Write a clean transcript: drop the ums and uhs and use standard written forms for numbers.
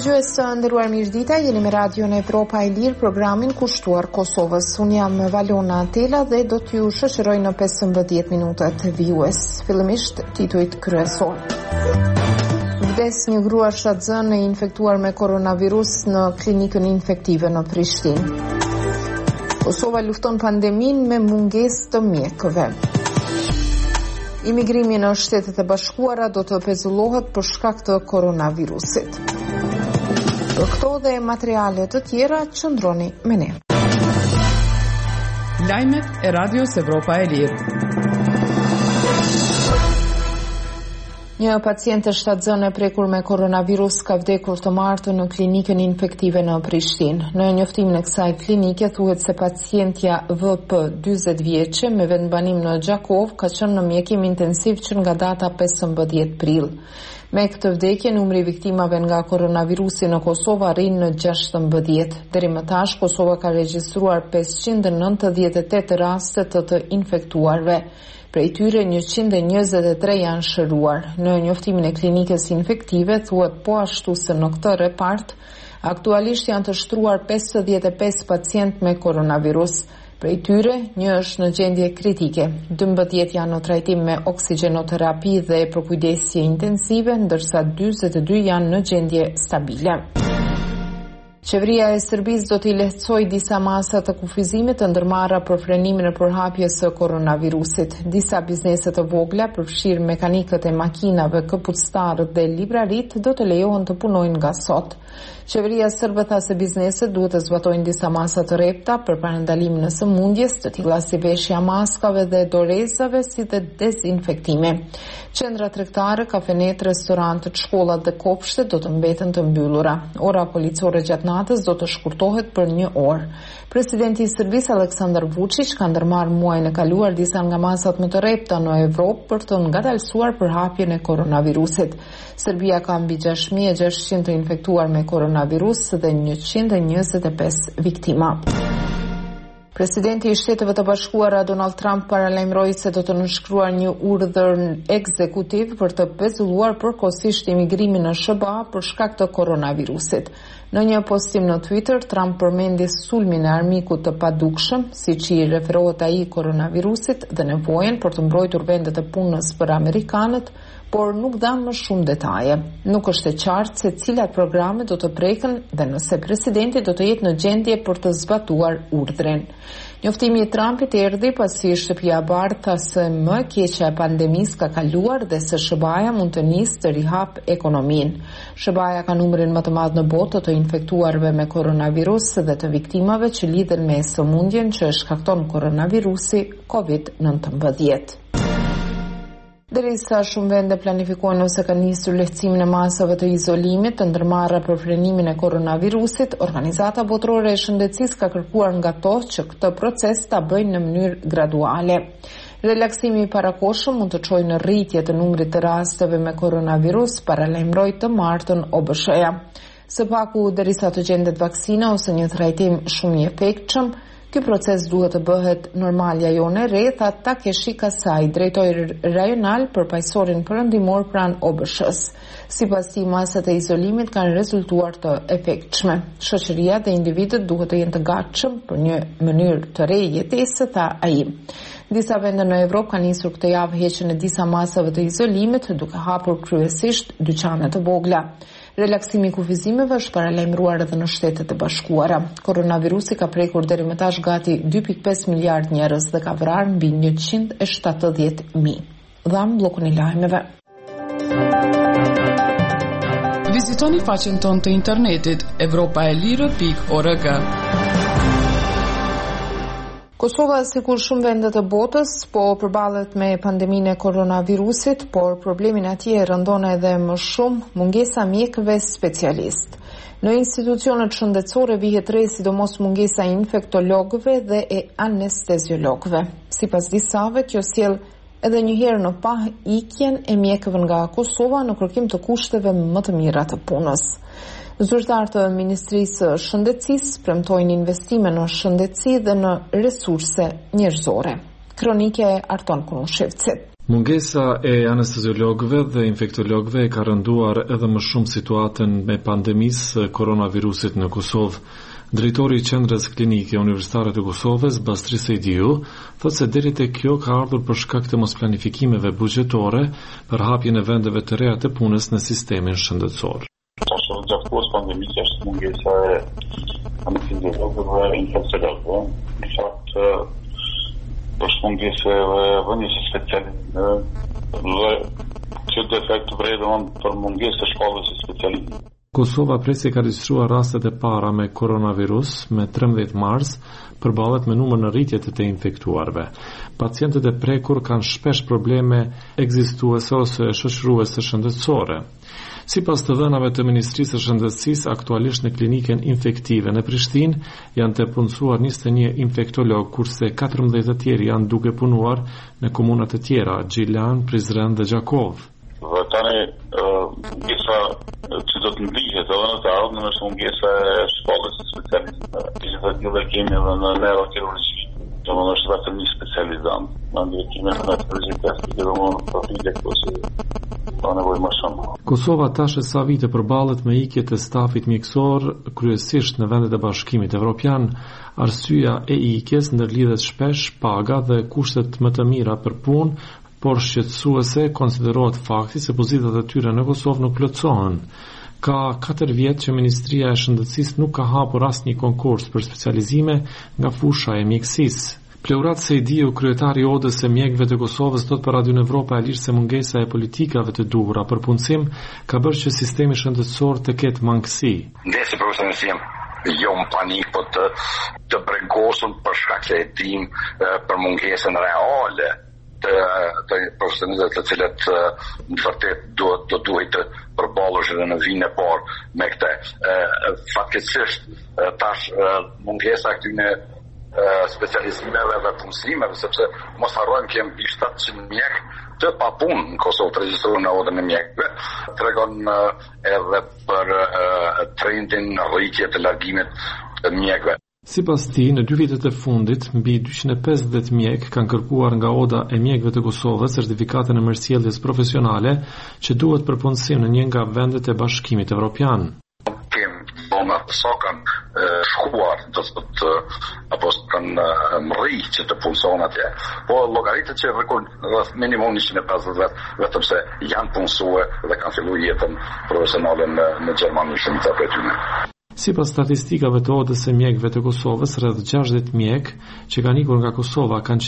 Dëgjues të nderuar, mirëdita, jeni me radion Evropa e Lirë, programin kushtuar Kosovës. Unë jam Valona Atela dhe do t'ju shoqëroj në 15 minutat vijues. Fillimisht titujt kryesor. Vdes një grua shtatzëne e infektuar me koronavirus në klinikën infektive në Prishtinë. Kosova lufton pandemin me mungesë të mjekëve. Imigrimi në Shtetet e Bashkuara do të pezullohet për shkak të koronavirusit. Për këto dhe materiale të tjera, qëndroni me ne. Lajmet e Radios Evropa e Lirë. Një paciente shtatzëne prekur me koronavirus ka vdekur të martën në klinikën infektive në Prishtinë. Në njoftimin e kësaj klinike thuhet se pacientja VP, 40 vjeçe, me vendbanim në Gjakov, ka qenë në mjekim intensiv që nga data 15 prill. Me këtë vdekje, numri i viktimave nga koronavirusi në Kosovë arrin në 16. Deri më tash, Kosova ka regjistruar 598 raste të infektuarve. Prej tyre 123 janë shëruar. Në njoftimin e klinikës infektive thuhet po ashtu se në këtë repart aktualisht janë të shtruar 55 pacient me koronavirus. Prej tyre, një është në gjendje kritike, 12 janë në trajtim me oksigjenoterapi dhe përkujdesje intensive, ndërsa 42 janë në gjendje stabile. Qeveria e Serbisë do t'i lehtësojë disa masa të kufizimit të ndërmarra për frenimin e përhapjes së koronavirusit. Disa biznese të vogla, përfshirë mekanikët e makinave, këpuctarët dhe librarit, do të lejohen të punojnë nga sot. Qeveria serbe tha se bizneset duhet të zbatojnë disa masa të rrepta për parandalimin e sëmundjes, të tilla si veshja maskave dhe dorezave, si dhe dezinfektimi. Qendra tregtare, kafenet, restorantet, shkollat dhe kopshtet do të mbeten të mbyllura. Ora policore gjatë natës do të shkurtohet për 1 orë. Presidenti i Serbisë Aleksandar Vučić ka ndërmarrë muajin e kaluar disa nga masat më të rrepta në Evropë për të ngadalësuar përhapjen e koronavirusit. Serbia ka mbi 6.600 të infektuar me koronavirus dhe 125 viktima. Presidenti i Shteteve të Bashkuara Donald Trump paralajmëroi se do të nënshkruar një urdhër ekzekutiv për të pezulluar përkohësisht imigrimin në SBA për shkak të koronavirusit. Në një postim në Twitter, Trump përmendi sulmin e armikut të padukshëm, siç i referohet ai koronavirusit, dhe nevojën për të mbrojtur vendet e punës për amerikanët, por nuk dha më shumë detaje. Nuk është e qartë se cilat programe do të preken dhe nëse presidenti do të jetë në gjendje për të zbatuar urdhrin. Njoftimi i Trumpit erdhi pasi shtëpia e Bardhë tha se më e keqja e pandemisë ka kaluar dhe se SBA-ja mund të nisë të rihap ekonominë. SBA-ja ka numrin më të madh në botë të infektuarve me koronavirus dhe të viktimave që lidhen me sëmundjen që e shkakton koronavirusi COVID-19. Derisa shumë vende planifikojnë ose kanë nisur lehtësimin e masave të izolimit të ndërmarra për frenimin e koronavirusit, Organizata Botërore e Shëndetësisë ka kërkuar nga to që këtë proces ta bëjnë në mënyrë graduale. Relaksimi i parakohshëm mund të çojë në rritje të numrit të rasteve me koronavirus, paralajmëroi të martën OBSH-ja. Së paku, derisa të gjendet vaksina ose një trajtim shumë i efektshëm, ky proces duhet të bëhet normalja jone re, tha Takeshi Kasai, drejtori rajonal për pajësorin perëndimor pranë OBSH-s. Sipas tij, masat e izolimit kanë rezultuar të efektshme. Shoqëria dhe individët duhet të jenë të gatshëm për një mënyrë të re jetese, tha ai. Disa vende në Evropë kanë nisur këtë javë heqjen e disa masave të izolimit, duke hapur kryesisht dyqane të vogla. Relaksimi i kufizimeve është paralajmëruar edhe në Shtetet e Bashkuara. Koronavirusi ka prekur deri më tash gati 2.5 miliard njerëz dhe ka vrarë mbi 170.000. Dham bllokun e lajmeve. Vizitoni faqen tonë të internetit evropaelire.org. Kosova, sikur shumë vende të botës, po përballet me pandeminë e koronavirusit, por problemin atje rëndon edhe më shumë mungesa mjekëve specialist. Në institucionet shëndetësore vihet re sidomos mungesa e infektologëve dhe e anesteziologëve. Sipas disave, kjo sjell edhe një herë në pa ikjen e mjekëve nga Kosova në kërkim të kushteve më të mira të punës. Zyrtarët të Ministrisë së Shëndetësisë premtojnë investime në shëndetësi dhe në resurse njerëzore. Kronike e Arton Kunushevcit. Mungesa e anesteziologëve dhe infektologëve ka rënduar edhe më shumë situatën me pandemisë koronavirusit në Kosovë. Drejtori i Qendrës Klinike Universitare të Kosovës, Bastri Sejdiu, thotë se deri tek kjo ka ardhur për shkak të mosplanifikimeve buxhetore për hapjen e vendeve të reja të punës në sistemin shëndetësor. Gjatë kohës pandemisë është mungesa e anesteziologëve dhe infektologëve. Në fakt është mungesa e vënies specialistë dhe që defekt vredon për mungesë të shkollës së specialistë. Kosova presi ka regjistruar rastet e para me koronavirus me 13 mars, përballet me numër në rritje të infektuarve. Pacientët e prekur kanë shpesh probleme ekzistuese ose shoqëruese shëndetësore. Sipas të dhënave të Ministrisë së Shëndetësisë, aktualisht në klinikën infektive në Prishtinë janë të punësuar 21 infektolog, kurse 14 të tjerë janë duke punuar në komuna të tjera, Gjilan, Prizren dhe Gjakov. Tani mungesa që do të ndihet edhe në të ardhmen është mungesa e shkollës së specialistëve. Gjithashtu edhe kemi edhe në neurokirurgji. Domethënë është vetëm një specializant. Mandej kemi edhe chirurgji plastik dhe profile ose ka nevojë më shumë. Kosova tash sa vite përballet me ikje të stafit mjekësor, kryesisht në vendet e Bashkimit Evropian. Arsyeja e ikjes ndërlidhet shpesh paga dhe kushtet më të mira për punë, por shqetësuese konsiderohet fakti se pozitat e tyre në Kosovë nuk plotësohen. Ka 4 vjet që Ministria e Shëndetësisë nuk ka hapur asnjë konkurs për specializime nga fusha e mjekësisë. Pleurat Sejdiu, kryetari i Odës së mjekëve të Kosovës, thot për Radio Evropa e Lirë se mungesa e politikave të duhura për punësim ka bërë që sistemi shëndetësor të ketë mangësi. Ndesi profesionistim jo në panik, po të bregosur për shkak se e dim për mungesën reale të profesionistëve të cilët në vërtet duhet të përballosh edhe në vitin e parë me këtë. Fatkeqësisht tash mungesa këtyne specializimeve dhe punësimeve, sepse mos harrojmë kemi mbi 700 mjek të papunë në Kosovë të regjistruar në Odën e mjekëve. Tregon edhe për trendin në rritje të largimit të mjekëve. Sipas tij, në 2 vitet e fundit, mbi 250 mjek kanë kërkuar nga Oda e mjekëve të Kosovës sertifikatën e mirësjelljes profesionale që duhet për punësim në një nga vendet e Bashkimit Evropian. Sa kanë shkuar apo kanë mri që të punëson atje. Po llogaritet që rreth minimum 150 vet, vetëm se janë punësuar dhe kanë filluar jetën profesionale në Gjermani shumë të apretyne. Sipas statistikave të Odës së mjekëve të Kosovës, rreth 60 mjek që kanë ikur nga Kosova kanë